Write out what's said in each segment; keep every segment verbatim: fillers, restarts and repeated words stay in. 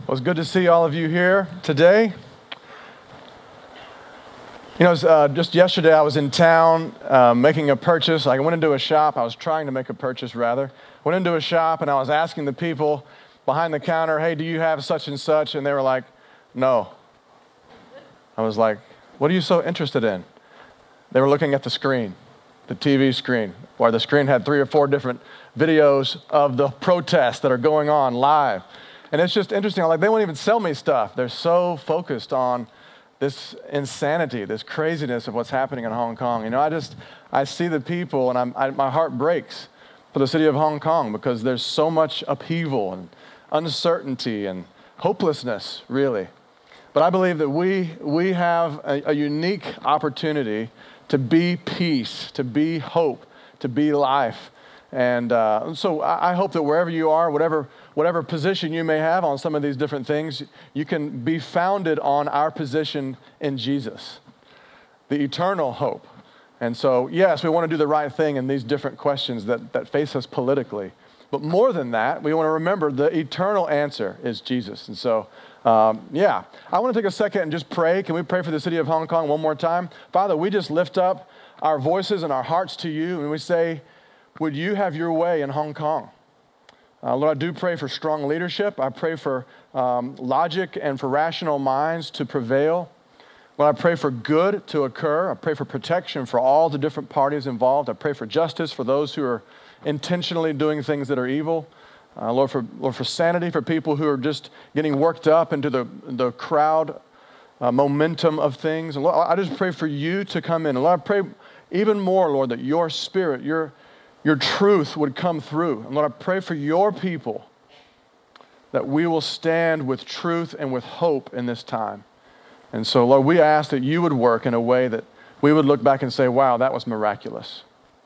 Well, it's good to see all of you here today. You know, uh, just yesterday I was in town uh, making a purchase. I went into a shop. I was trying to make a purchase, rather. Went into a shop, and I was asking the people behind the counter, hey, do you have such and such? And they were like, no. I was like, what are you so interested in? They were looking at the screen, the T V screen, where the screen had three or four different videos of the protests that are going on live. And it's just interesting. Like, they won't even sell me stuff. They're so focused on this insanity, this craziness of what's happening in Hong Kong. You know, I just, I see the people, and I'm, I, my heart breaks for the city of Hong Kong because there's so much upheaval and uncertainty and hopelessness, really. But I believe that we, we have a, a unique opportunity to be peace, to be hope, to be life. And uh, so I hope that wherever you are, whatever whatever position you may have on some of these different things, you can be founded on our position in Jesus, the eternal hope. And so, yes, we want to do the right thing in these different questions that, that face us politically. But more than that, we want to remember the eternal answer is Jesus. And so, um, yeah, I want to take a second and just pray. Can we pray for the city of Hong Kong one more time? Father, we just lift up our voices and our hearts to you, and we say, would you have your way in Hong Kong? Uh, Lord, I do pray for strong leadership. I pray for um, logic and for rational minds to prevail. Lord, I pray for good to occur. I pray for protection for all the different parties involved. I pray for justice for those who are intentionally doing things that are evil. Uh, Lord, for Lord, for sanity for people who are just getting worked up into the, the crowd uh, momentum of things. And Lord, I just pray for you to come in. And Lord, I pray even more, Lord, that your spirit, your Your truth would come through. And Lord, I pray for your people that we will stand with truth and with hope in this time. And so, Lord, we ask that you would work in a way that we would look back and say, wow, that was miraculous.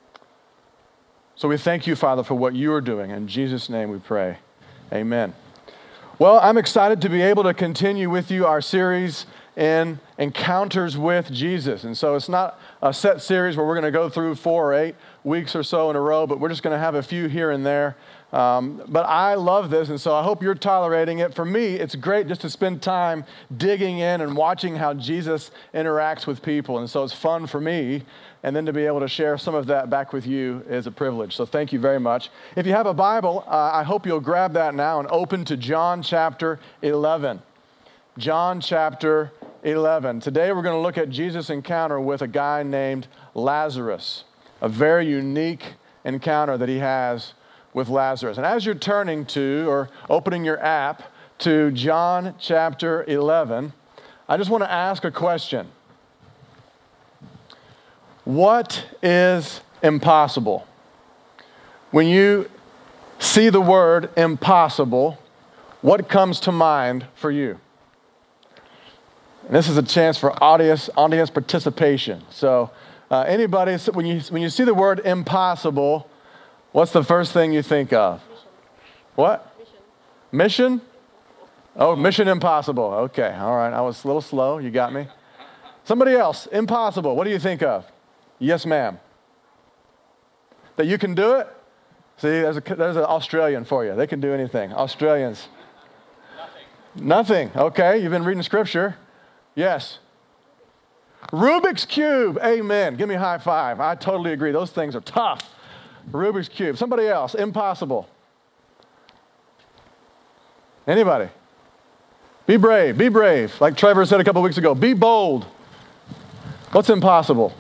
So we thank you, Father, for what you are doing. In Jesus' name we pray. Amen. Well, I'm excited to be able to continue with you our series in Encounters with Jesus. And so it's not a set series where we're going to go through four or eight weeks or so in a row, but we're just going to have a few here and there. Um, but I love this, and so I hope you're tolerating it. For me, it's great just to spend time digging in and watching how Jesus interacts with people. And so it's fun for me, and then to be able to share some of that back with you is a privilege. So thank you very much. If you have a Bible, uh, I hope you'll grab that now and open to John chapter eleven. John chapter eleven. Today we're going to look at Jesus' encounter with a guy named Lazarus, a very unique encounter that he has with Lazarus. And as you're turning to or opening your app to John chapter eleven, I just want to ask a question. What is impossible? When you see the word impossible, what comes to mind for you? And this is a chance for audience audience participation. So uh, anybody, when you when you see the word impossible, what's the first thing you think of? Mission. What? Mission. Mission? Oh, Mission Impossible. Okay, all right. I was a little slow. You got me. Somebody else, impossible. What do you think of? Yes, ma'am. That you can do it? See, there's, a, there's an Australian for you. They can do anything. Australians. Nothing. Nothing. Okay, you've been reading scripture. Yes. Rubik's Cube. Amen. Give me a high five. I totally agree. Those things are tough. Rubik's Cube. Somebody else. Impossible. Anybody? Be brave. Be brave. Like Trevor said a couple weeks ago. Be bold. What's impossible?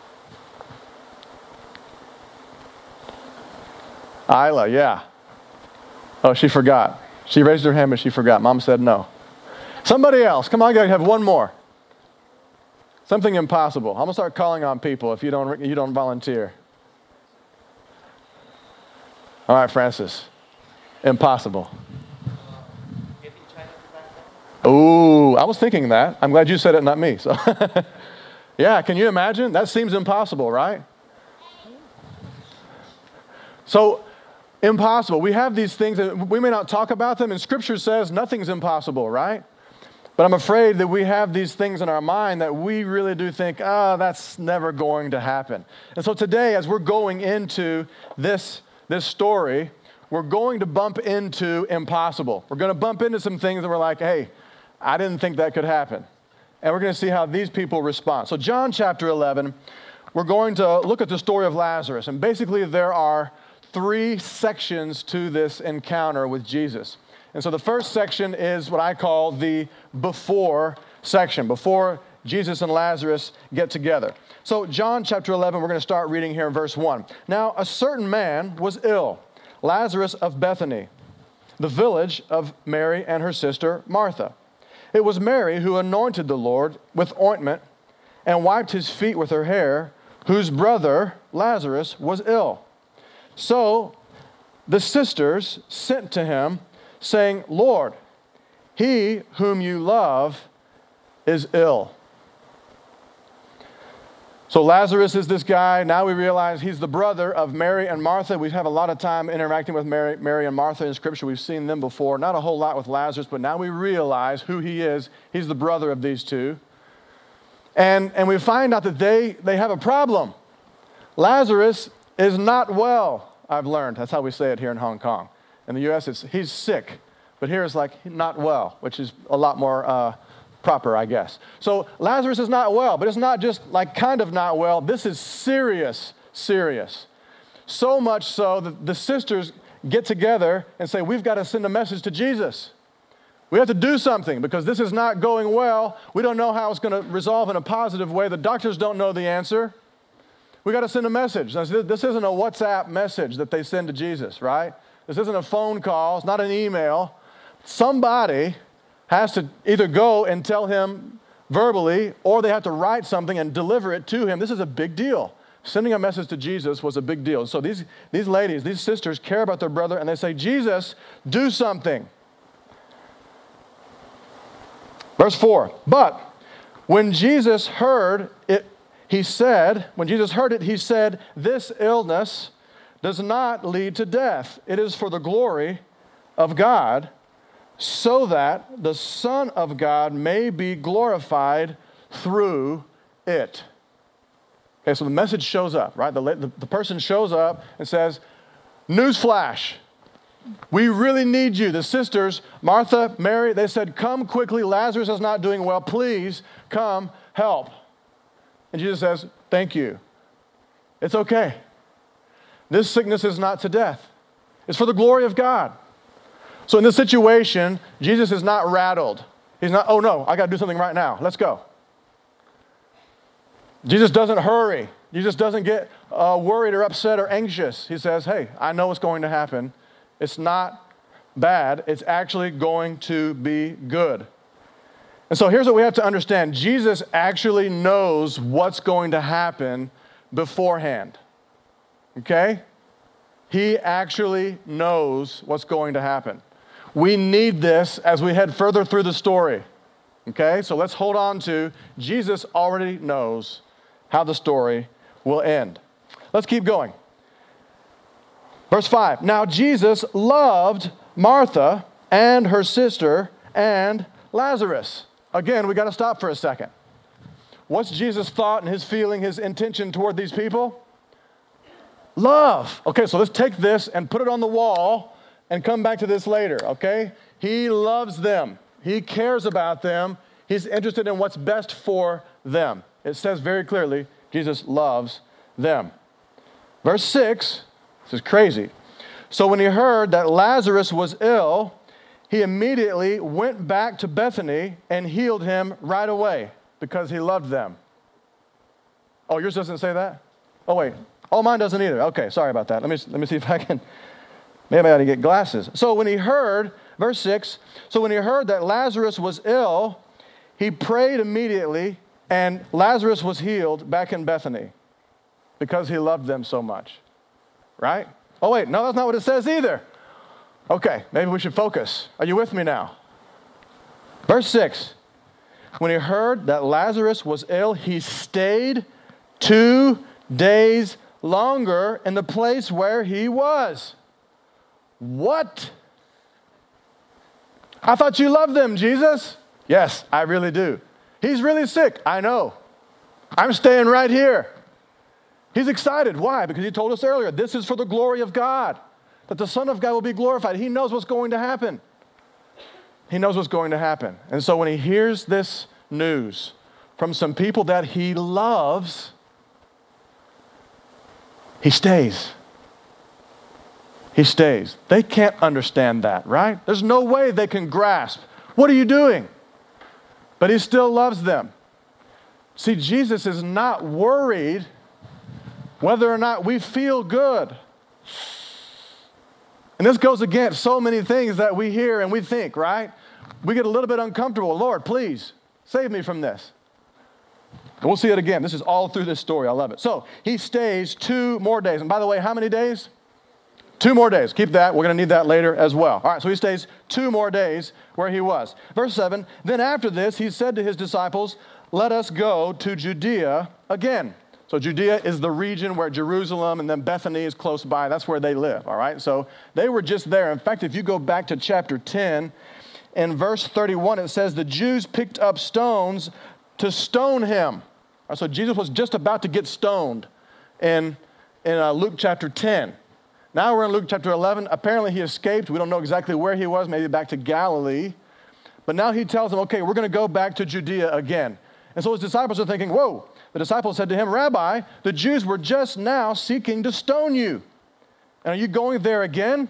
Isla, yeah. Oh, she forgot. She raised her hand, but she forgot. Mom said no. Somebody else. Come on, I gotta have one more. Something impossible. I'm gonna start calling on people if you don't you don't volunteer. All right, Francis. Impossible. Getting China to back down? Ooh, I was thinking that. I'm glad you said it, not me. So, yeah, can you imagine? That seems impossible, right? So, impossible. We have these things that we may not talk about them, and Scripture says nothing's impossible, right? But I'm afraid that we have these things in our mind that we really do think, ah, oh, that's never going to happen. And so today, as we're going into this, this story, we're going to bump into impossible. We're going to bump into some things that we're like, hey, I didn't think that could happen. And we're going to see how these people respond. So John chapter eleven, we're going to look at the story of Lazarus. And basically there are three sections to this encounter with Jesus. And so the first section is what I call the before section, before Jesus and Lazarus get together. So John chapter eleven, we're going to start reading here in verse one. Now, a certain man was ill, Lazarus of Bethany, the village of Mary and her sister Martha. It was Mary who anointed the Lord with ointment and wiped his feet with her hair, whose brother Lazarus was ill. So the sisters sent to him, saying, Lord, he whom you love is ill. So Lazarus is this guy. Now we realize he's the brother of Mary and Martha. We have a lot of time interacting with Mary, Mary and Martha in Scripture. We've seen them before. Not a whole lot with Lazarus, but now we realize who he is. He's the brother of these two. And, and we find out that they, they have a problem. Lazarus is not well, I've learned. That's how we say it here in Hong Kong. In the U S, it's he's sick. But here it's like not well, which is a lot more uh, proper, I guess. So Lazarus is not well, but it's not just like kind of not well. This is serious, serious. So much so that the sisters get together and say, we've got to send a message to Jesus. We have to do something because this is not going well. We don't know how it's going to resolve in a positive way. The doctors don't know the answer. We got to send a message. This isn't a WhatsApp message that they send to Jesus, right? This isn't a phone call. It's not an email. Somebody has to either go and tell him verbally, or they have to write something and deliver it to him. This is a big deal. Sending a message to Jesus was a big deal. So these, these ladies, these sisters care about their brother, and they say, Jesus, do something. Verse four, but when Jesus heard it, he said, when Jesus heard it, he said, this illness does not lead to death. It is for the glory of God, so that the Son of God may be glorified through it. Okay, so the message shows up, right? The, the, the person shows up and says, newsflash, we really need you. The sisters, Martha, Mary, they said, come quickly. Lazarus is not doing well. Please come help. And Jesus says, thank you. It's okay. This sickness is not to death. It's for the glory of God. So in this situation, Jesus is not rattled. He's not, oh no, I got to do something right now. Let's go. Jesus doesn't hurry. Jesus doesn't get uh, worried or upset or anxious. He says, hey, I know what's going to happen. It's not bad. It's actually going to be good. And so here's what we have to understand. Jesus actually knows what's going to happen beforehand. Okay? He actually knows what's going to happen. We need this as we head further through the story. Okay? So let's hold on to Jesus already knows how the story will end. Let's keep going. Verse five. Now Jesus loved Martha and her sister and Lazarus. Again, we got to stop for a second. What's Jesus' thought and his feeling, his intention toward these people? Love. Okay, so let's take this and put it on the wall and come back to this later, okay? He loves them. He cares about them. He's interested in what's best for them. It says very clearly, Jesus loves them. Verse six, this is crazy. So when he heard that Lazarus was ill, he immediately went back to Bethany and healed him right away because he loved them. Oh, yours doesn't say that? Oh, wait. Oh, mine doesn't either. Okay, sorry about that. Let me, let me see if I can, maybe I ought to get glasses. So when he heard, verse six, so when he heard that Lazarus was ill, he prayed immediately, and Lazarus was healed back in Bethany because he loved them so much. Right? Oh, wait, no, that's not what it says either. Okay, maybe we should focus. Are you with me now? Verse six, when he heard that Lazarus was ill, he stayed two days longer in the place where he was. What? I thought you loved them, Jesus. Yes, I really do. He's really sick. I know. I'm staying right here. He's excited. Why? Because he told us earlier, this is for the glory of God. that the Son of God will be glorified. He knows what's going to happen. He knows what's going to happen. And so when he hears this news from some people that he loves, he stays. He stays. They can't understand that, right? There's no way they can grasp. What are you doing? But he still loves them. See, Jesus is not worried whether or not we feel good. And this goes against so many things that we hear and we think, right? We get a little bit uncomfortable. Lord, please, save me from this. And we'll see it again. This is all through this story. I love it. So he stays two more days. And by the way, how many days? Two more days. Keep that. We're going to need that later as well. All right, so he stays two more days where he was. Verse seven, then after this, he said to his disciples, let us go to Judea again. So Judea is the region where Jerusalem and then Bethany is close by. That's where they live, all right? So they were just there. In fact, if you go back to chapter ten, in verse thirty-one, it says the Jews picked up stones to stone him. All right, so Jesus was just about to get stoned in, in uh, Luke chapter ten. Now we're in Luke chapter eleven. Apparently he escaped. We don't know exactly where he was, maybe back to Galilee. But now he tells them, okay, we're going to go back to Judea again. And so his disciples are thinking, whoa. The disciples said to him, Rabbi, the Jews were just now seeking to stone you. And are you going there again?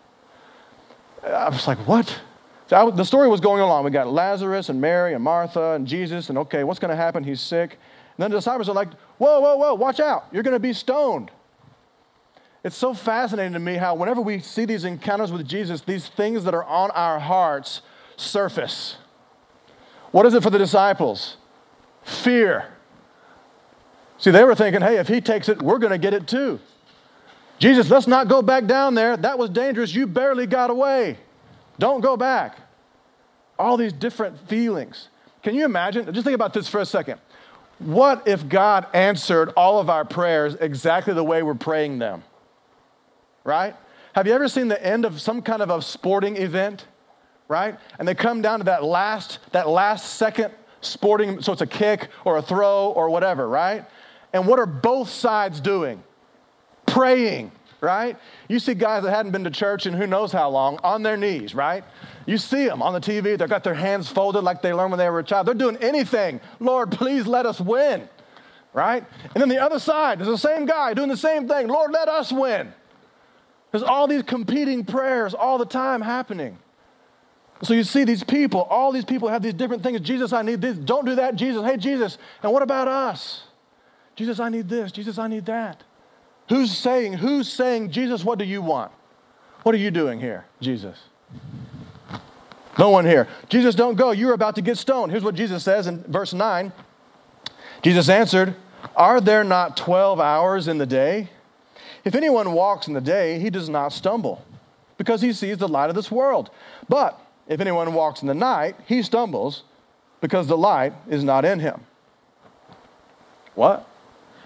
I was like, what? So I, the story was going along. We got Lazarus and Mary and Martha and Jesus. And okay, what's going to happen? He's sick. And then the disciples are like, whoa, whoa, whoa, watch out. You're going to be stoned. It's so fascinating to me how whenever we see these encounters with Jesus, these things that are on our hearts surface. What is it for the disciples? Fear. See, they were thinking, hey, if he takes it, we're going to get it too. Jesus, let's not go back down there. That was dangerous. You barely got away. Don't go back. All these different feelings. Can you imagine? Just think about this for a second. What if God answered all of our prayers exactly the way we're praying them? Right? Have you ever seen the end of some kind of a sporting event? Right? And they come down to that last, that last second sporting, so it's a kick or a throw or whatever, right? And what are both sides doing? Praying, right? You see guys that hadn't been to church in who knows how long on their knees, right? You see them on the T V. They've got their hands folded like they learned when they were a child. They're doing anything. Lord, please let us win, right? And then the other side, there's the same guy doing the same thing. Lord, let us win. There's all these competing prayers all the time happening. So you see these people, all these people have these different things. Jesus, I need this. Don't do that, Jesus. Hey, Jesus. And what about us? Jesus, I need this. Jesus, I need that. Who's saying, who's saying, Jesus, what do you want? What are you doing here, Jesus? No one here. Jesus, don't go. You're about to get stoned. Here's what Jesus says in verse nine. Jesus answered, are there not twelve hours in the day? If anyone walks in the day, he does not stumble, because he sees the light of this world. But if anyone walks in the night, he stumbles, because the light is not in him. What?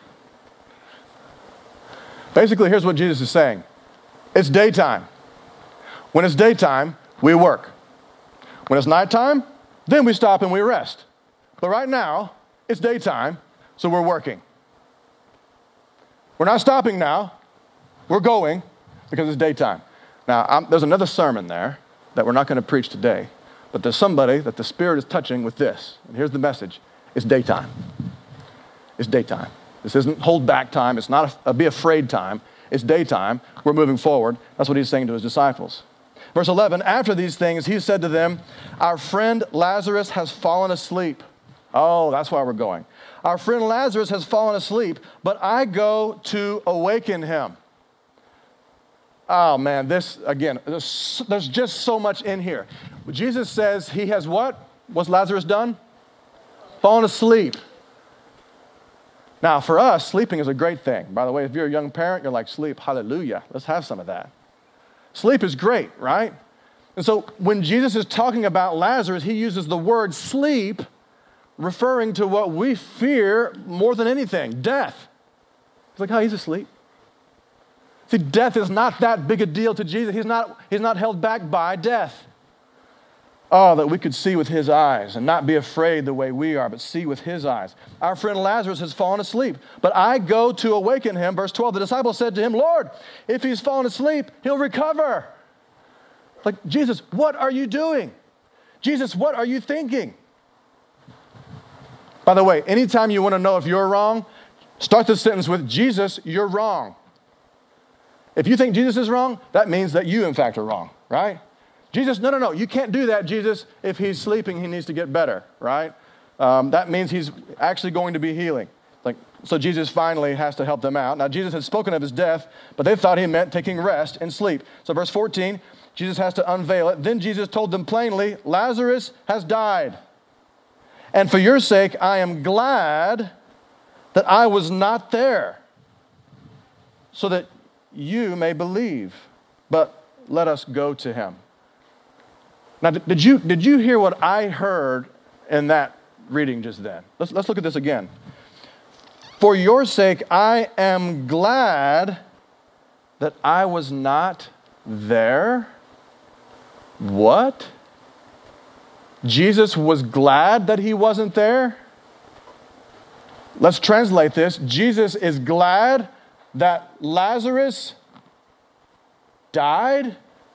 Basically, here's what Jesus is saying. It's daytime. When it's daytime, we work. When it's nighttime, then we stop and we rest. But right now, it's daytime, so we're working. We're not stopping now. We're going because it's daytime. Now, I'm, there's another sermon there that we're not going to preach today, but there's somebody that the Spirit is touching with this. And here's the message. It's daytime. It's daytime. This isn't hold back time. It's not a, a be afraid time. It's daytime. We're moving forward. That's what he's saying to his disciples. Verse eleven, after these things, he said to them, our friend Lazarus has fallen asleep. Oh, that's why we're going. Our friend Lazarus has fallen asleep, but I go to awaken him. Oh, man, this, again, there's, there's just so much in here. Jesus says he has what? What's Lazarus done? Fallen asleep. Now, for us, sleeping is a great thing. By the way, if you're a young parent, you're like, sleep, hallelujah. Let's have some of that. Sleep is great, right? And so when Jesus is talking about Lazarus, he uses the word sleep, referring to what we fear more than anything, death. He's like, oh, he's asleep. See, death is not that big a deal to Jesus. He's not, he's not held back by death. Oh, that we could see with his eyes and not be afraid the way we are, but see with his eyes. Our friend Lazarus has fallen asleep, but I go to awaken him. Verse twelve, the disciples said to him, Lord, if he's fallen asleep, he'll recover. Like, Jesus, what are you doing? Jesus, what are you thinking? By the way, anytime you want to know if you're wrong, start the sentence with, Jesus, you're wrong. If you think Jesus is wrong, that means that you, in fact, are wrong, right? Jesus, no, no, no, you can't do that, Jesus. If he's sleeping, he needs to get better, right? Um, that means he's actually going to be healing. Like, so Jesus finally has to help them out. Now, Jesus had spoken of his death, but they thought he meant taking rest and sleep. So verse fourteen, Jesus has to unveil it. Then Jesus told them plainly, Lazarus has died. And for your sake, I am glad that I was not there, so that you may believe. But let us go to him. Now, did you, did you hear what I heard in that reading just then? Let's, let's look at this again. For your sake, I am glad that I was not there. What? Jesus was glad that he wasn't there? Let's translate this. Jesus is glad that Lazarus died?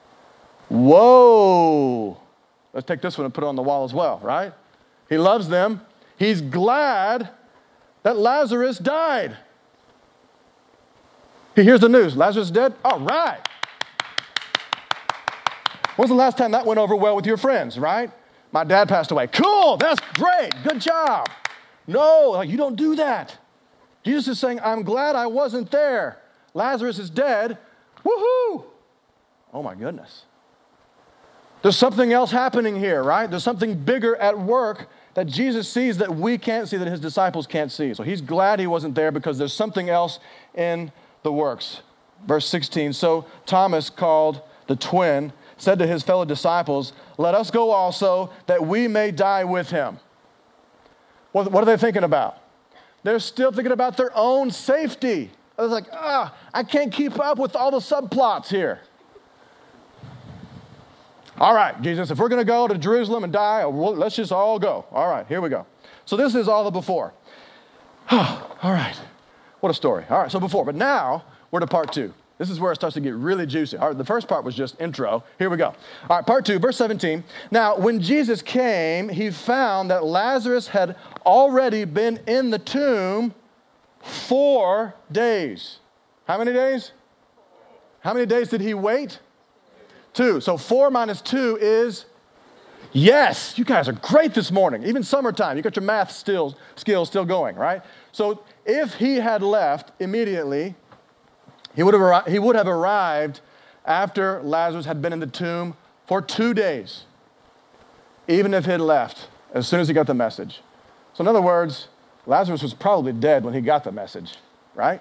Whoa. Let's take this one and put it on the wall as well, right? He loves them. He's glad that Lazarus died. He hears the news. Lazarus is dead? All right. When's the last time that went over well with your friends, right? My dad passed away. Cool, that's great, good job. No, like, you don't do that. Jesus is saying, I'm glad I wasn't there. Lazarus is dead. Woohoo! Oh my goodness. There's something else happening here, right? There's something bigger at work that Jesus sees that we can't see, that his disciples can't see. So he's glad he wasn't there because there's something else in the works. Verse sixteen, so Thomas, called the twin, said to his fellow disciples, let us go also, that we may die with him. What, what are they thinking about? They're still thinking about their own safety. It's like, ah, I can't keep up with all the subplots here. All right, Jesus, if we're going to go to Jerusalem and die, let's just all go. All right, here we go. So this is all the before. All right, what a story. All right, so before, but now we're to part two. This is where it starts to get really juicy. All right, the first part was just intro. Here we go. All right, part two, verse seventeen. Now, when Jesus came, he found that Lazarus had already been in the tomb four days. How many days? How many days did he wait? Two. So four minus two is, yes, you guys are great this morning. Even summertime, you got your math skills, skills still going, right? So if he had left immediately, he would have arri- he would have arrived after Lazarus had been in the tomb for two days, even if he had left as soon as he got the message. So in other words, Lazarus was probably dead when he got the message, right?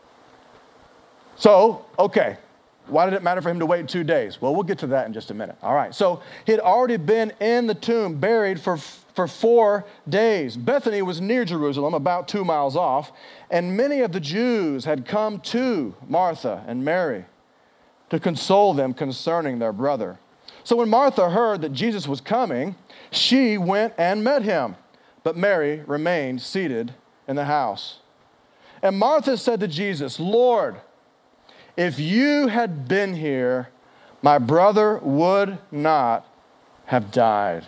So, okay. Why did it matter for him to wait two days? Well, we'll get to that in just a minute. All right. So he had already been in the tomb, buried for, for four days. Bethany was near Jerusalem, about two miles off, and many of the Jews had come to Martha and Mary to console them concerning their brother. So when Martha heard that Jesus was coming, she went and met him, but Mary remained seated in the house. And Martha said to Jesus, Lord, if you had been here, my brother would not have died.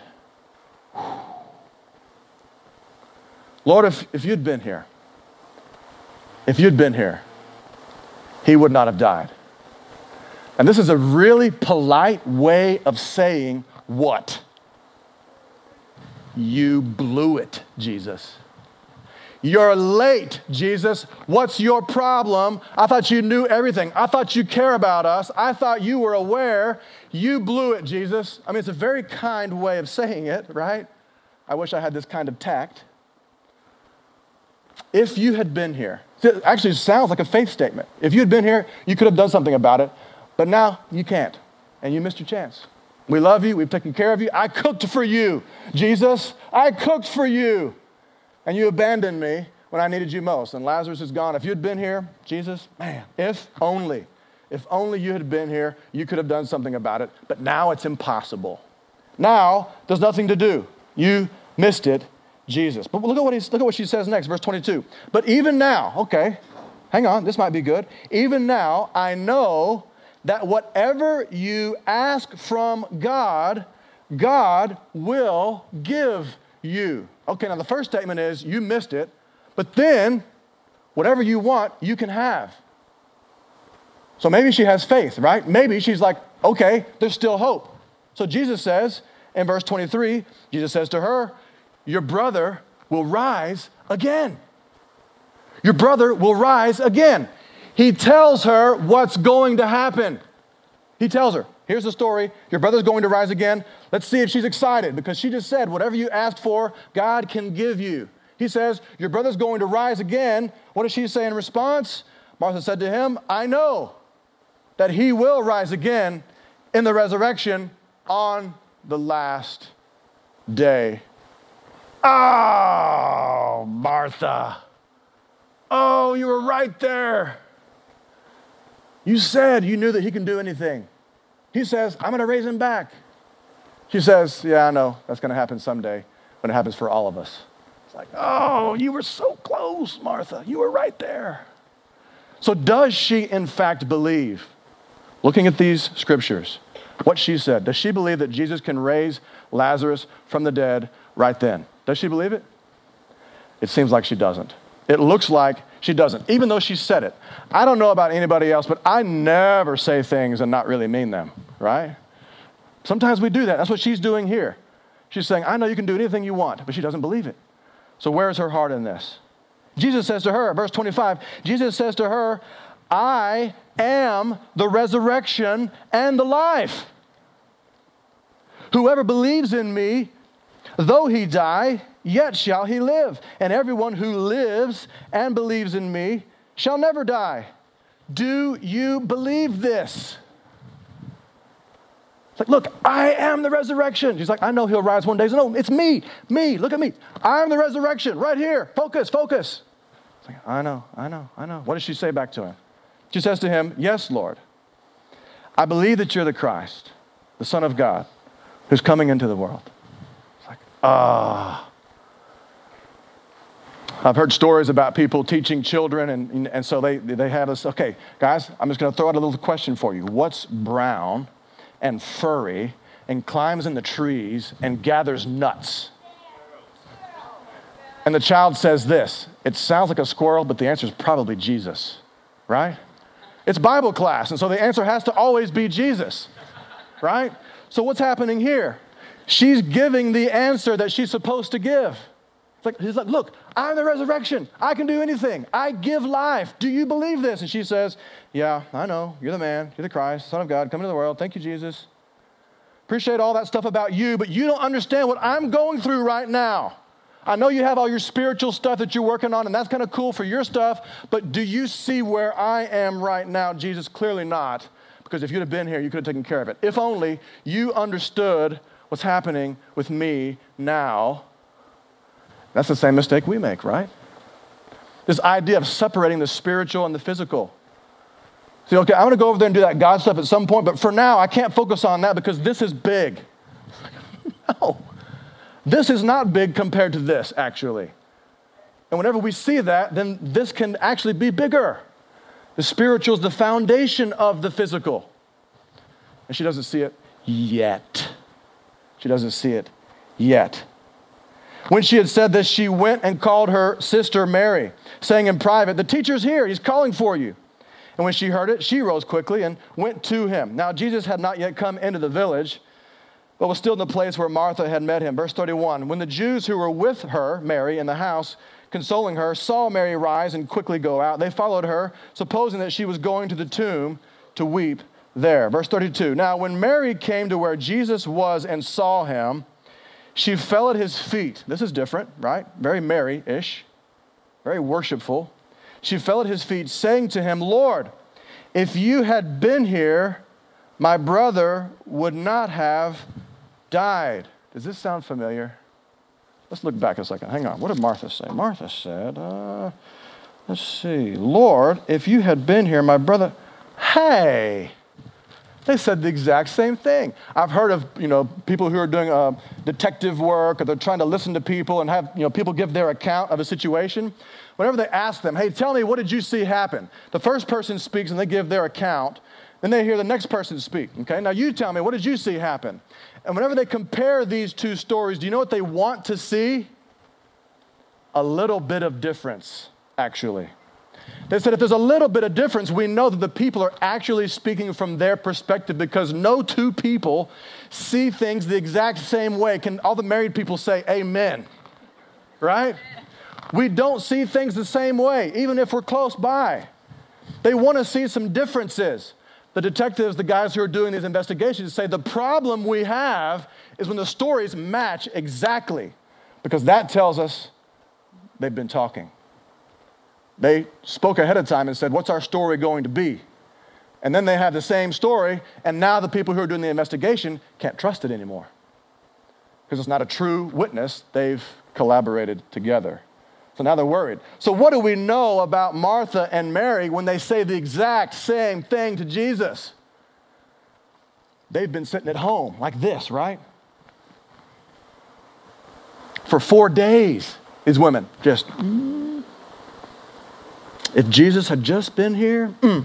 Lord, if, if you'd been here, if you'd been here, he would not have died. And this is a really polite way of saying what? You blew it, Jesus. You're late, Jesus. What's your problem? I thought you knew everything. I thought you care about us. I thought you were aware. You blew it, Jesus. I mean, it's a very kind way of saying it, right? I wish I had this kind of tact. If you had been here, it actually sounds like a faith statement. If you had been here, you could have done something about it, but now you can't, and you missed your chance. We love you. We've taken care of you. I cooked for you, Jesus. I cooked for you. And you abandoned me when I needed you most. And Lazarus is gone. If you'd been here, Jesus, man, if only, if only you had been here, you could have done something about it. But now it's impossible Now, there's nothing to do. You missed it, Jesus. But look at what he's, look at what she says next, verse twenty-two. But even now, okay, hang on, this might be good. Even now, I know that whatever you ask from God, God will give you. Okay, now the first statement is you missed it, but then whatever you want, you can have. So maybe she has faith, right? Maybe she's like, okay, there's still hope. So Jesus says in verse twenty-three, Jesus says to her, your brother will rise again. Your brother will rise again. He tells her what's going to happen. He tells her, here's the story. Your brother's going to rise again. Let's see if she's excited because she just said, whatever you asked for, God can give you. He says, your brother's going to rise again. What does she say in response? Martha said to him, I know that he will rise again in the resurrection on the last day. Oh, Martha. Oh, you were right there. You said you knew that he can do anything. He says, I'm going to raise him back. She says, yeah, I know. That's going to happen someday when it happens for all of us. It's like, oh, you were so close, Martha. You were right there. So does she, in fact, believe, looking at these scriptures, what she said, does she believe that Jesus can raise Lazarus from the dead right then? Does she believe it? It seems like she doesn't. It looks like she doesn't, even though she said it. I don't know about anybody else, but I never say things and not really mean them, right? Sometimes we do that. That's what she's doing here. She's saying, I know you can do anything you want, but she doesn't believe it. So where's her heart in this? Jesus says to her, verse twenty-five, Jesus says to her, I am the resurrection and the life. Whoever believes in me, though he die, yet shall he live. And everyone who lives and believes in me shall never die. Do you believe this? It's like, look, I am the resurrection. She's like, I know he'll rise one day. No, it's me, me, look at me. I'm the resurrection right here. Focus, focus. It's like, I know, I know, I know. What does she say back to him? She says to him, yes, Lord, I believe that you're the Christ, the Son of God, who's coming into the world. It's like, ah. I've heard stories about people teaching children, and, and so they, they have this, okay, guys, I'm just going to throw out a little question for you. What's brown and furry and climbs in the trees and gathers nuts? And the child says this. It sounds like a squirrel, but the answer is probably Jesus, right? It's Bible class, and so the answer has to always be Jesus, right? So what's happening here? She's giving the answer that she's supposed to give. It's like, he's like, look, I'm the resurrection. I can do anything. I give life. Do you believe this? And she says, yeah, I know. You're the man. You're the Christ, Son of God, come into the world. Thank you, Jesus. Appreciate all that stuff about you, but you don't understand what I'm going through right now. I know you have all your spiritual stuff that you're working on, and that's kind of cool for your stuff, but do you see where I am right now? Jesus, clearly not, because if you'd have been here, you could have taken care of it. If only you understood what's happening with me now. That's the same mistake we make, right? This idea of separating the spiritual and the physical. See, okay, I'm going to go over there and do that God stuff at some point, but for now, I can't focus on that because this is big. No. This is not big compared to this, actually. And whenever we see that, then this can actually be bigger. The spiritual is the foundation of the physical. And she doesn't see it yet. She doesn't see it yet. When she had said this, she went and called her sister Mary, saying in private, the teacher's here, he's calling for you. And when she heard it, she rose quickly and went to him. Now, Jesus had not yet come into the village, but was still in the place where Martha had met him. Verse thirty-one, when the Jews who were with her, Mary, in the house, consoling her, saw Mary rise and quickly go out, they followed her, supposing that she was going to the tomb to weep there. Verse thirty-two, now when Mary came to where Jesus was and saw him, she fell at his feet. This is different, right? Very Mary-ish, very worshipful. She fell at his feet, saying to him, Lord, if you had been here, my brother would not have died. Does this sound familiar? Let's look back a second. Hang on. What did Martha say? Martha said, uh, let's see. Lord, if you had been here, my brother, hey, They said the exact same thing. I've heard of, you know, people who are doing uh, detective work, or they're trying to listen to people and have, you know, people give their account of a situation. Whenever they ask them, hey, tell me, what did you see happen? The first person speaks and they give their account. Then they hear the next person speak. Okay, now you tell me, what did you see happen? And whenever they compare these two stories, do you know what they want to see? A little bit of difference, actually. They said if there's a little bit of difference, we know that the people are actually speaking from their perspective, because no two people see things the exact same way. Can all the married people say amen? Right? We don't see things the same way, even if we're close by. They want to see some differences. The detectives, the guys who are doing these investigations, say the problem we have is when the stories match exactly, because that tells us they've been talking. They spoke ahead of time and said, what's our story going to be? And then they have the same story, and now the people who are doing the investigation can't trust it anymore, because it's not a true witness. They've collaborated together. So now they're worried. So what do we know about Martha and Mary when they say the exact same thing to Jesus? They've been sitting at home like this, right? For four days, these women just, mm. If Jesus had just been here, mm.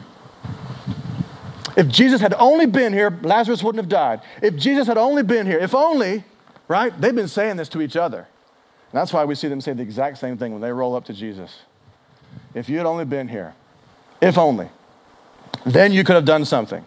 If Jesus had only been here, Lazarus wouldn't have died. If Jesus had only been here, if only, right? They've been saying this to each other. And that's why we see them say the exact same thing when they roll up to Jesus. If you had only been here, if only, then you could have done something.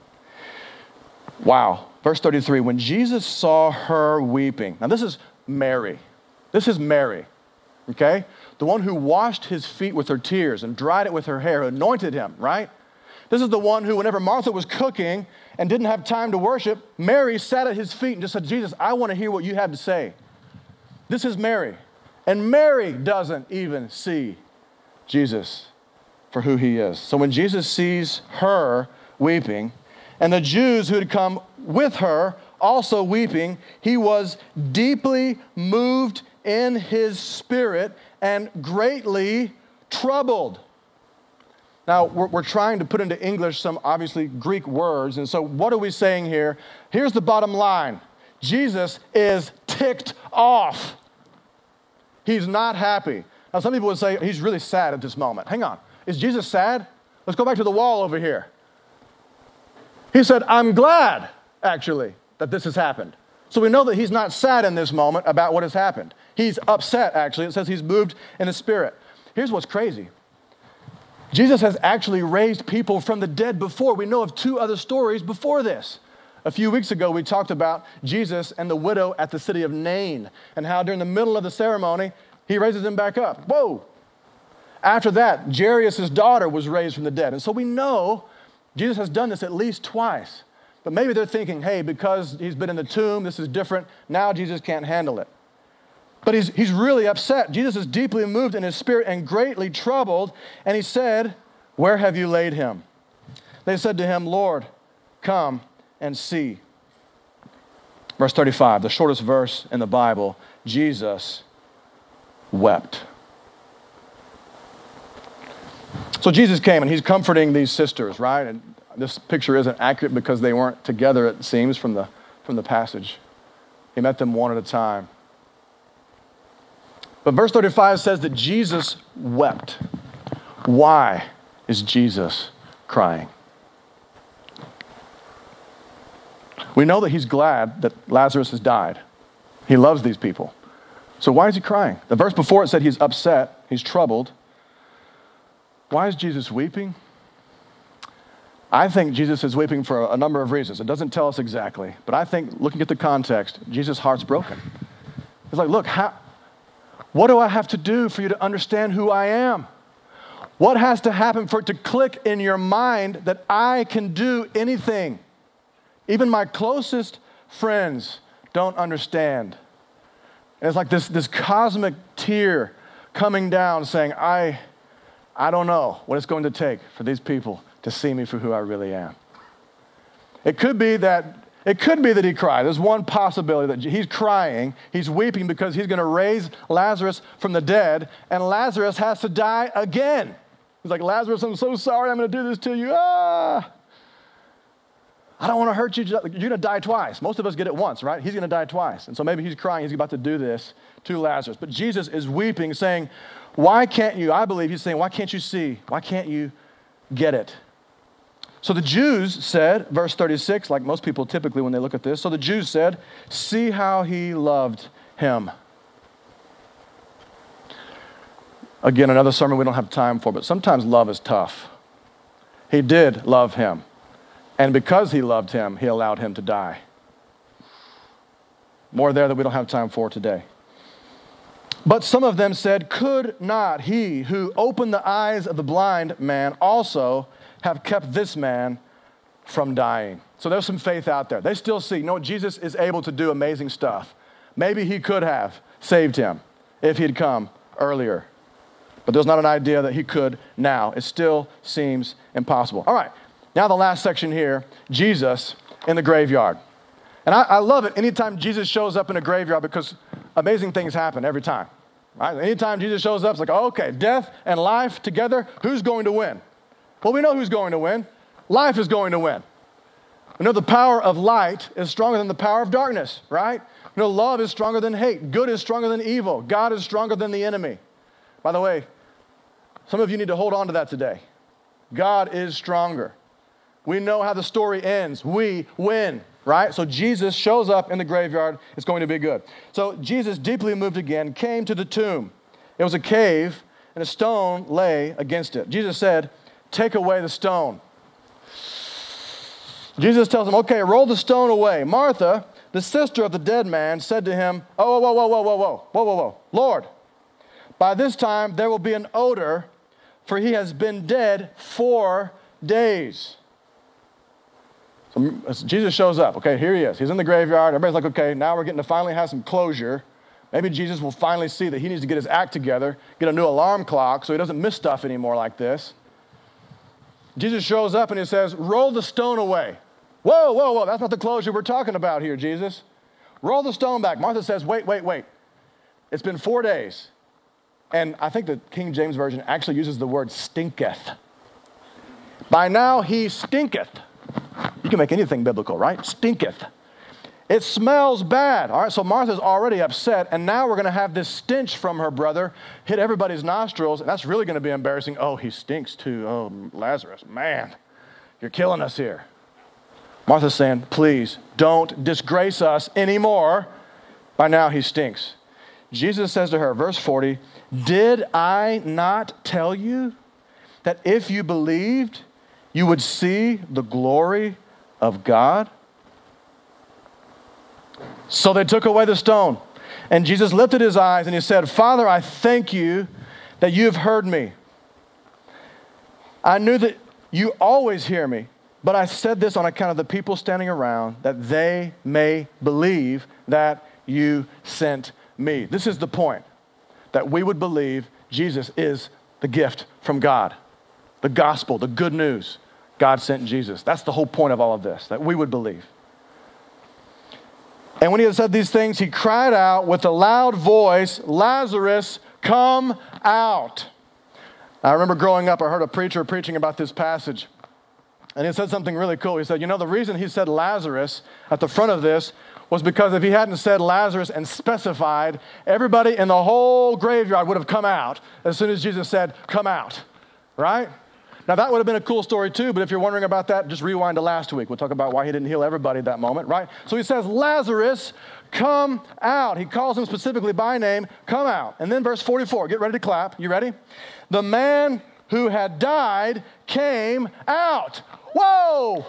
Wow. Verse thirty-three, when Jesus saw her weeping. Now this is Mary. This is Mary, okay? The one who washed his feet with her tears and dried it with her hair, anointed him, right? This is the one who, whenever Martha was cooking and didn't have time to worship, Mary sat at his feet and just said, Jesus, I want to hear what you have to say. This is Mary. And Mary doesn't even see Jesus for who he is. So when Jesus sees her weeping, and the Jews who had come with her also weeping, he was deeply moved in his spirit and greatly troubled. Now, we're, we're trying to put into English some obviously Greek words. And so what are we saying here? Here's the bottom line. Jesus is ticked off. He's not happy. Now, some people would say he's really sad at this moment. Hang on. Is Jesus sad? Let's go back to the wall over here. He said, I'm glad, actually, that this has happened. So we know that he's not sad in this moment about what has happened. He's upset, actually. It says he's moved in the spirit. Here's what's crazy. Jesus has actually raised people from the dead before. We know of two other stories before this. A few weeks ago, we talked about Jesus and the widow at the city of Nain, and how during the middle of the ceremony, he raises him back up. Whoa! After that, Jairus' daughter was raised from the dead. And so we know Jesus has done this at least twice. But maybe they're thinking, hey, because he's been in the tomb, this is different. Now Jesus can't handle it. But he's, he's really upset. Jesus is deeply moved in his spirit and greatly troubled. And he said, where have you laid him? They said to him, Lord, come and see. Verse thirty-five, the shortest verse in the Bible, Jesus wept. So Jesus came and he's comforting these sisters, right? And this picture isn't accurate because they weren't together, it seems, from the, from the passage. He met them one at a time. But verse thirty-five says that Jesus wept. Why is Jesus crying? We know that he's glad that Lazarus has died. He loves these people. So why is he crying? The verse before it said he's upset, he's troubled. Why is Jesus weeping? I think Jesus is weeping for a number of reasons. It doesn't tell us exactly, but I think looking at the context, Jesus' heart's broken. It's like, look, how, what do I have to do for you to understand who I am? What has to happen for it to click in your mind that I can do anything? Even my closest friends don't understand. And it's like this, this cosmic tear coming down saying, I, I don't know what it's going to take for these people to see me for who I really am. It could be that it could be that he cried. There's one possibility that he's crying, he's weeping because he's going to raise Lazarus from the dead, and Lazarus has to die again. He's like, Lazarus, I'm so sorry I'm going to do this to you. Ah! I don't want to hurt you. You're going to die twice. Most of us get it once, right? He's going to die twice. And so maybe he's crying. He's about to do this to Lazarus. But Jesus is weeping, saying, why can't you, I believe he's saying, why can't you see? Why can't you get it? So the Jews said, verse thirty-six, like most people typically when they look at this, so the Jews said, see how he loved him. Again, another sermon we don't have time for, but sometimes love is tough. He did love him. And because he loved him, he allowed him to die. More there that we don't have time for today. But some of them said, could not he who opened the eyes of the blind man also have kept this man from dying? So there's some faith out there. They still see, no, Jesus is able to do amazing stuff. Maybe he could have saved him if he had come earlier. But there's not an idea that he could now. It still seems impossible. All right, now the last section here, Jesus in the graveyard. And I, I love it anytime Jesus shows up in a graveyard because amazing things happen every time. Right? Anytime Jesus shows up, it's like, oh, okay, death and life together, who's going to win? Well, we know who's going to win. Life is going to win. We know the power of light is stronger than the power of darkness, right? We know love is stronger than hate. Good is stronger than evil. God is stronger than the enemy. By the way, some of you need to hold on to that today. God is stronger. We know how the story ends. We win, right? So Jesus shows up in the graveyard. It's going to be good. So Jesus, deeply moved again, came to the tomb. It was a cave, and a stone lay against it. Jesus said, take away the stone. Jesus tells him, okay, roll the stone away. Martha, the sister of the dead man, said to him, oh, whoa, whoa, whoa, whoa, whoa, whoa, whoa, whoa, Lord, by this time there will be an odor, for he has been dead four days. So Jesus shows up. Okay, here he is. He's in the graveyard. Everybody's like, okay, now we're getting to finally have some closure. Maybe Jesus will finally see that he needs to get his act together, get a new alarm clock so he doesn't miss stuff anymore like this. Jesus shows up and he says, roll the stone away. Whoa, whoa, whoa, that's not the closure we're talking about here, Jesus. Roll the stone back. Martha says, wait, wait, wait. It's been four days. And I think the King James Version actually uses the word stinketh. By now he stinketh. You can make anything biblical, right? Stinketh. It smells bad. All right, so Martha's already upset, and now we're going to have this stench from her brother hit everybody's nostrils, and that's really going to be embarrassing. Oh, he stinks too. Oh, Lazarus, man, you're killing us here. Martha's saying, please, don't disgrace us anymore. By now he stinks. Jesus says to her, verse forty, did I not tell you that if you believed, you would see the glory of God? So they took away the stone. And Jesus lifted his eyes and he said, Father, I thank you that you have heard me. I knew that you always hear me, but I said this on account of the people standing around, that they may believe that you sent me. This is the point, that we would believe Jesus is the gift from God, the gospel, the good news. God sent Jesus. That's the whole point of all of this, that we would believe. And when he had said these things, he cried out with a loud voice, Lazarus, come out. I remember growing up, I heard a preacher preaching about this passage. And he said something really cool. He said, you know, the reason he said Lazarus at the front of this was because if he hadn't said Lazarus and specified, everybody in the whole graveyard would have come out as soon as Jesus said, come out, right? Now, that would have been a cool story too, but if you're wondering about that, just rewind to last week. We'll talk about why he didn't heal everybody at that moment, right? So he says, Lazarus, come out. He calls him specifically by name, come out. And then verse forty-four, get ready to clap. You ready? The man who had died came out. Whoa!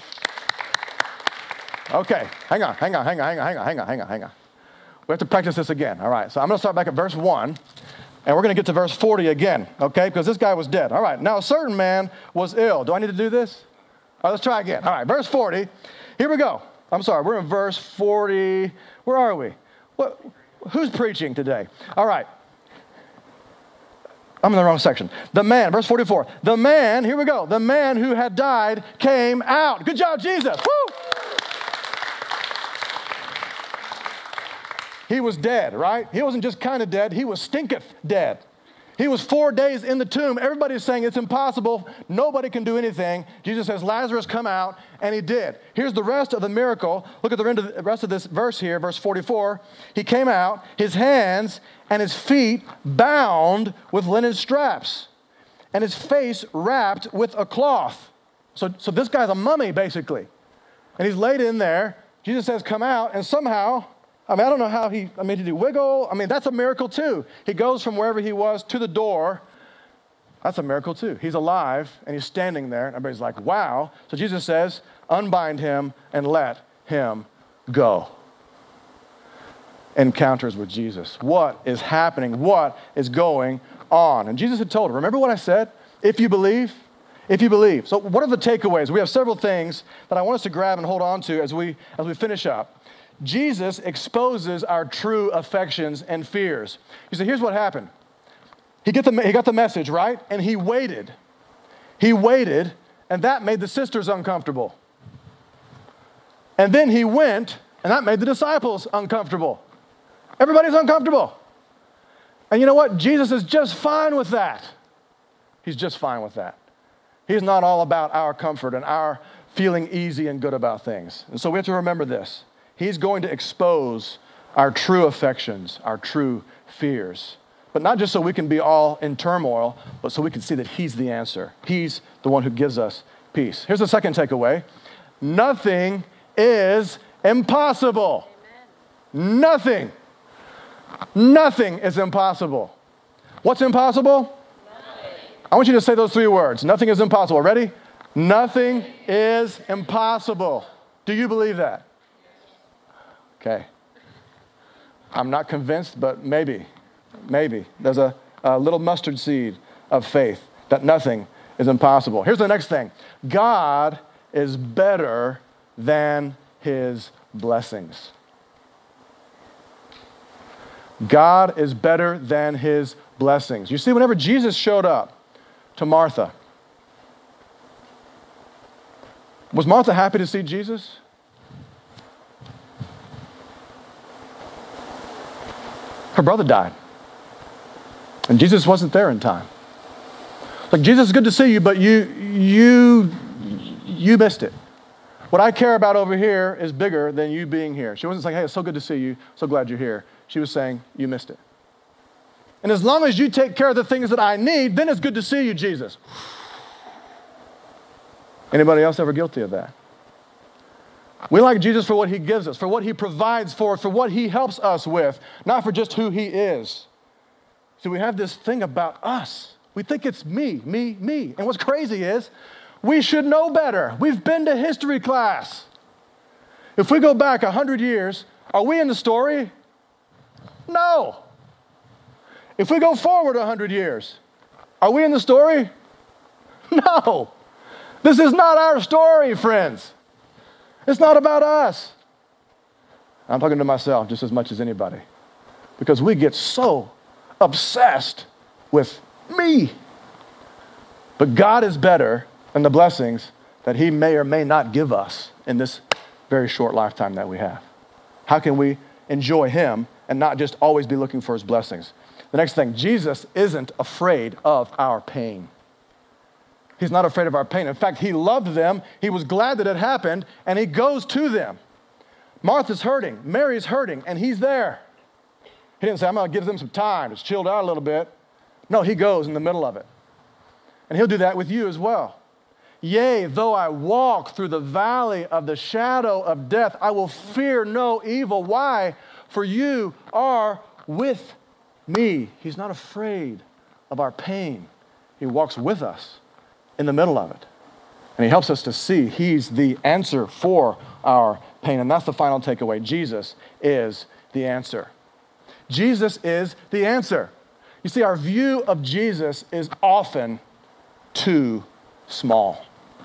Okay, hang on, hang on, hang on, hang on, hang on, hang on, hang on, hang on. We have to practice this again. All right, so I'm going to start back at verse one. And we're going to get to verse forty again, okay? Because this guy was dead. All right, now a certain man was ill. Do I need to do this? All right, let's try again. All right, verse forty. Here we go. I'm sorry, we're in verse forty. Where are we? What? Who's preaching today? All right. I'm in the wrong section. The man, verse forty-four. The man, here we go. The man who had died came out. Good job, Jesus. Woo! He was dead, right? He wasn't just kind of dead. He was stinketh dead. He was four days in the tomb. Everybody's saying it's impossible. Nobody can do anything. Jesus says, Lazarus, come out, and he did. Here's the rest of the miracle. Look at the rest of this verse here, verse forty-four. He came out, his hands and his feet bound with linen straps, and his face wrapped with a cloth. So, so this guy's a mummy, basically. And he's laid in there. Jesus says, come out, and somehow, I mean, I don't know how he, I mean, did he wiggle? I mean, that's a miracle too. He goes from wherever he was to the door. That's a miracle too. He's alive, and he's standing there, and everybody's like, wow. So Jesus says, unbind him and let him go. Encounters with Jesus. What is happening? What is going on? And Jesus had told him, remember what I said? If you believe, if you believe. So what are the takeaways? We have several things that I want us to grab and hold on to as we as we finish up. Jesus exposes our true affections and fears. You see, here's what happened. He, get the, he got the message, right? And he waited. He waited, and that made the sisters uncomfortable. And then he went, and that made the disciples uncomfortable. Everybody's uncomfortable. And you know what? Jesus is just fine with that. He's just fine with that. He's not all about our comfort and our feeling easy and good about things. And so we have to remember this. He's going to expose our true affections, our true fears. But not just so we can be all in turmoil, but so we can see that he's the answer. He's the one who gives us peace. Here's the second takeaway. Nothing is impossible. Amen. Nothing. Nothing is impossible. What's impossible? Nothing. I want you to say those three words. Nothing is impossible. Ready? Nothing is impossible. Do you believe that? Okay. I'm not convinced, but maybe, maybe. There's a, a little mustard seed of faith that nothing is impossible. Here's the next thing. God is better than his blessings. God is better than his blessings. You see, whenever Jesus showed up to Martha, was Martha happy to see Jesus? Her brother died. And Jesus wasn't there in time. Like, Jesus, it's good to see you, but you, you, you missed it. What I care about over here is bigger than you being here. She wasn't saying, hey, it's so good to see you. So glad you're here. She was saying, you missed it. And as long as you take care of the things that I need, then it's good to see you, Jesus. Anybody else ever guilty of that? We like Jesus for what he gives us, for what he provides for us, for what he helps us with, not for just who he is. So we have this thing about us. We think it's me, me, me. And what's crazy is we should know better. We've been to history class. If we go back a hundred years, are we in the story? No. If we go forward a hundred years, are we in the story? No. This is not our story, friends. It's not about us. I'm talking to myself just as much as anybody, because we get so obsessed with me. But God is better than the blessings that he may or may not give us in this very short lifetime that we have. How can we enjoy him and not just always be looking for his blessings? The next thing, Jesus isn't afraid of our pain. He's not afraid of our pain. In fact, he loved them. He was glad that it happened, and he goes to them. Martha's hurting. Mary's hurting, and he's there. He didn't say, I'm going to give them some time. It's chilled out a little bit. No, he goes in the middle of it. And he'll do that with you as well. Yea, though I walk through the valley of the shadow of death, I will fear no evil. Why? For you are with me. He's not afraid of our pain. He walks with us in the middle of it. And he helps us to see he's the answer for our pain. And that's the final takeaway. Jesus is the answer. Jesus is the answer. You see, our view of Jesus is often too small.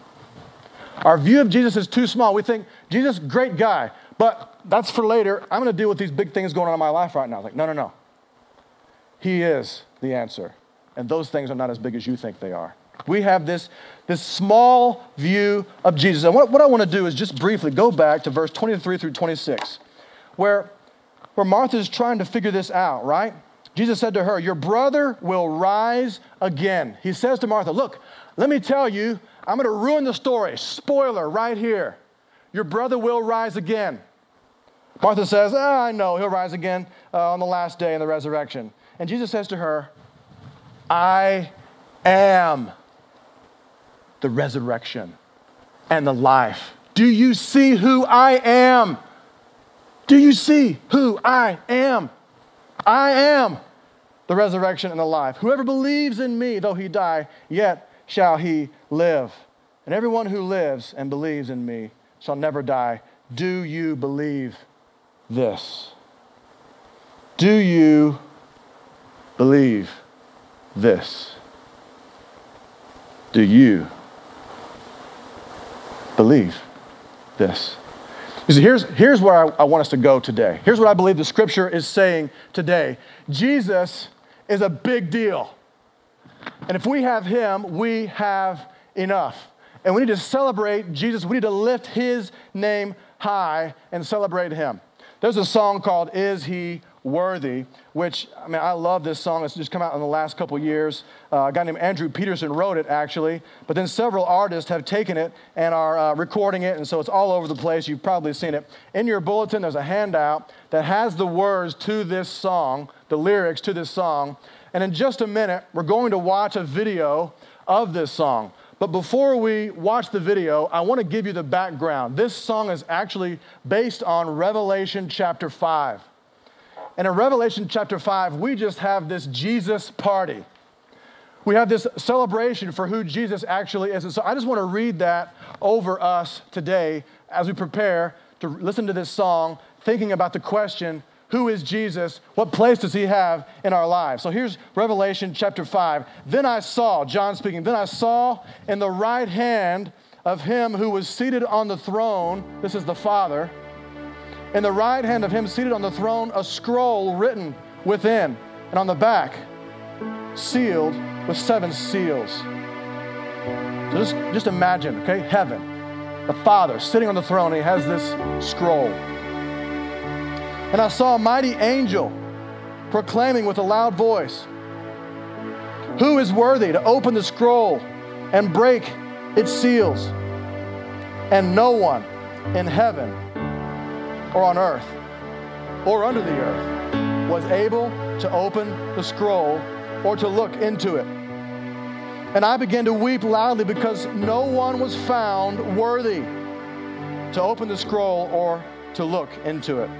Our view of Jesus is too small. We think, Jesus, great guy, but that's for later. I'm going to deal with these big things going on in my life right now. It's like, no, no, no. He is the answer. And those things are not as big as you think they are. We have this, this small view of Jesus. And what, what I want to do is just briefly go back to verse twenty-three through twenty-six, where, where Martha is trying to figure this out, right? Jesus said to her, your brother will rise again. He says to Martha, look, let me tell you, I'm going to ruin the story. Spoiler right here. Your brother will rise again. Martha says, oh, I know, he'll rise again uh, on the last day in the resurrection. And Jesus says to her, I am the resurrection and the life. Do you see who I am? Do you see who I am? I am the resurrection and the life. Whoever believes in me, though he die, yet shall he live. And everyone who lives and believes in me shall never die. Do you believe this? Do you believe this? Do you believe this? You see, here's, here's where I, I want us to go today. Here's what I believe the scripture is saying today. Jesus is a big deal. And if we have him, we have enough. And we need to celebrate Jesus. We need to lift his name high and celebrate him. There's a song called Is He Worthy, which, I mean, I love this song. It's just come out in the last couple years. Uh, a guy named Andrew Peterson wrote it, actually. But then several artists have taken it and are uh, recording it, and so it's all over the place. You've probably seen it. In your bulletin, there's a handout that has the words to this song, the lyrics to this song. And in just a minute, we're going to watch a video of this song. But before we watch the video, I want to give you the background. This song is actually based on Revelation chapter five. And in Revelation chapter five, we just have this Jesus party. We have this celebration for who Jesus actually is. And so I just want to read that over us today as we prepare to listen to this song, thinking about the question, who is Jesus? What place does he have in our lives? So here's Revelation chapter five. Then I saw, John speaking, then I saw in the right hand of him who was seated on the throne, this is the Father, in the right hand of him seated on the throne, a scroll written within and on the back, sealed with seven seals. So just, just imagine, okay, heaven, the Father sitting on the throne, and he has this scroll. And I saw a mighty angel proclaiming with a loud voice, who is worthy to open the scroll and break its seals? And no one in heaven or on earth or under the earth was able to open the scroll or to look into it. And I began to weep loudly because no one was found worthy to open the scroll or to look into it.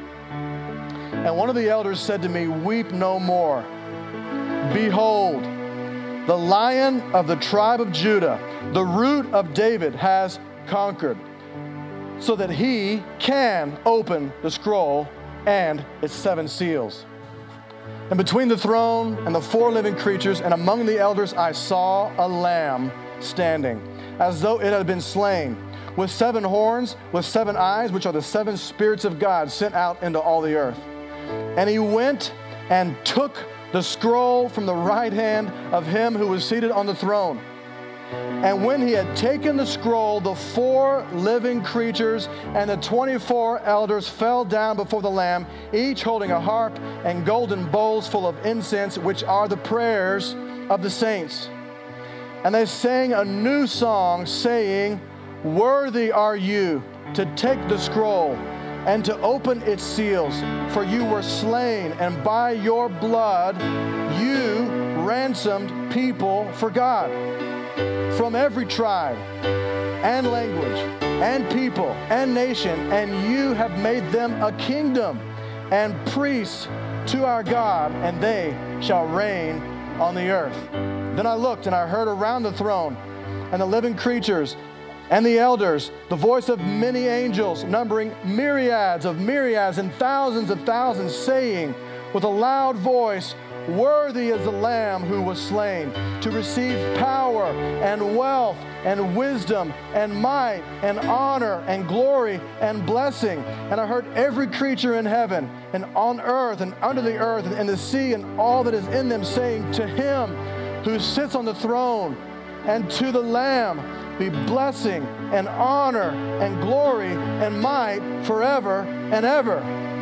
And one of the elders said to me, weep no more. Behold, the Lion of the tribe of Judah, the Root of David, has conquered, so that he can open the scroll and its seven seals. And between the throne and the four living creatures and among the elders I saw a lamb standing, as though it had been slain, with seven horns, with seven eyes, which are the seven spirits of God sent out into all the earth. And he went and took the scroll from the right hand of him who was seated on the throne. And when he had taken the scroll, the four living creatures and the twenty-four elders fell down before the Lamb, each holding a harp and golden bowls full of incense, which are the prayers of the saints. And they sang a new song, saying, worthy are you to take the scroll and to open its seals, for you were slain, and by your blood you ransomed people for God from every tribe and language and people and nation, and you have made them a kingdom and priests to our God, and they shall reign on the earth. Then I looked, and I heard around the throne and the living creatures and the elders, the voice of many angels, numbering myriads of myriads and thousands of thousands, saying with a loud voice, worthy is the Lamb who was slain to receive power and wealth and wisdom and might and honor and glory and blessing. And I heard every creature in heaven and on earth and under the earth and in the sea and all that is in them, saying, to him who sits on the throne and to the Lamb be blessing and honor and glory and might forever and ever.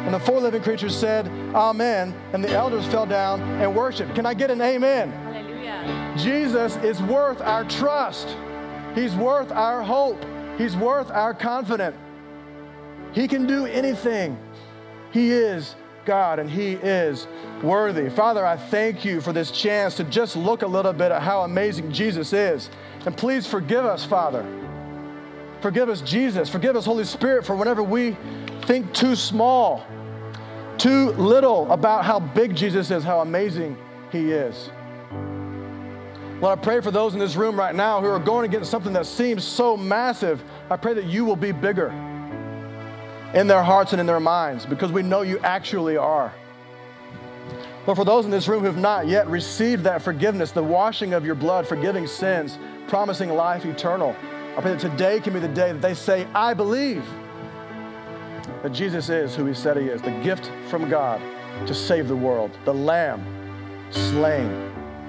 And the four living creatures said, Amen. And the elders fell down and worshiped. Can I get an amen? Hallelujah. Jesus is worth our trust. He's worth our hope. He's worth our confidence. He can do anything. He is God, and He is worthy. Father, I thank you for this chance to just look a little bit at how amazing Jesus is. And please forgive us, Father. Forgive us, Jesus. Forgive us, Holy Spirit, for whenever we think too small, too little about how big Jesus is, how amazing He is. Lord, I pray for those in this room right now who are going against something that seems so massive. I pray that you will be bigger in their hearts and in their minds, because we know you actually are. But for those in this room who have not yet received that forgiveness, the washing of your blood, forgiving sins, promising life eternal, I pray that today can be the day that they say, I believe that Jesus is who He said He is, the gift from God to save the world, the Lamb slain.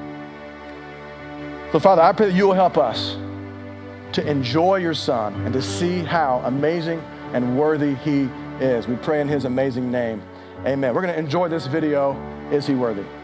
So Father, I pray that you will help us to enjoy your Son and to see how amazing and worthy He is. We pray in His amazing name. Amen. We're going to enjoy this video. Is He worthy?